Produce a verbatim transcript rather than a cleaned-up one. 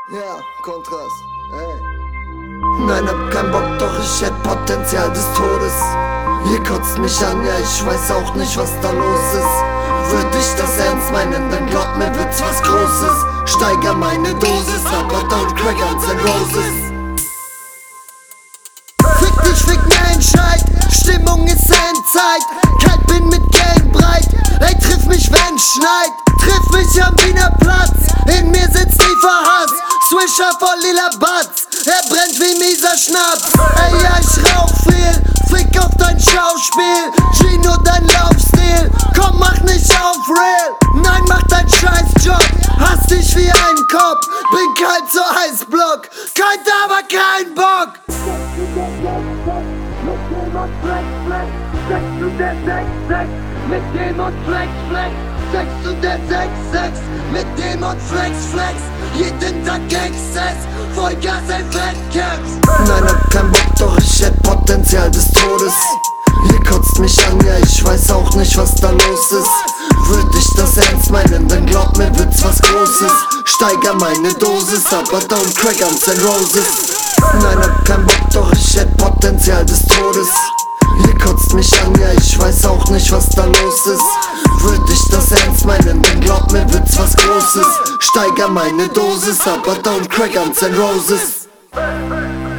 Ja, Kontrast, ey. Nein, hab kein Bock, doch ich hätt Potenzial des Todes. Ihr kotzt mich an, ja, ich weiß auch nicht, was da los ist. Würd ich das ernst meinen, dann glaub mir, wird's was Großes. Steiger meine Dosis, aber don't crack Guns N' Roses. Fick dich, fick mir Entscheid, Stimmung ist Endzeit. Kalt bin mit Gelb breit, ey, triff mich, wenn schneit. Triff mich am Wiener Platz, in mir sitzt tiefer Hass. Swisher voll lila Batz, er brennt wie mieser Schnaps. Ey, ja, ich rauch viel, fick auf dein Schauspiel. Gino, dein Laufstil, komm, mach nicht auf real. Nein, mach dein Scheißjob, hass dich wie ein Kopf. Bin kalt so Eisblock, kalt aber kein Bock. Sex zu der sechs sechs mit dem und Flex Flex. Sex zu der sechs sechs mit dem und Flex Flex. Jeden Tag Exzess, Vollgas ein Wettkampf. Nein, hab kein Bock, doch ich hätt Potenzial des Todes. Ihr kotzt mich an, ja, ich weiß auch nicht, was da los ist. Würd ich das ernst meinen, dann glaub mir, wird's was Großes. Steiger meine Dosis, aber don't crack Guns N' Roses. Nein, hab kein Bock, doch ich hätt Potenzial des Todes. Ihr kotzt mich an, ja, ich weiß auch nicht, was da los ist. Würd ich das ernst meinen, dann glaub mir, wird's was Großes. Steiger meine Dosis, aber don't crack Guns N' Roses.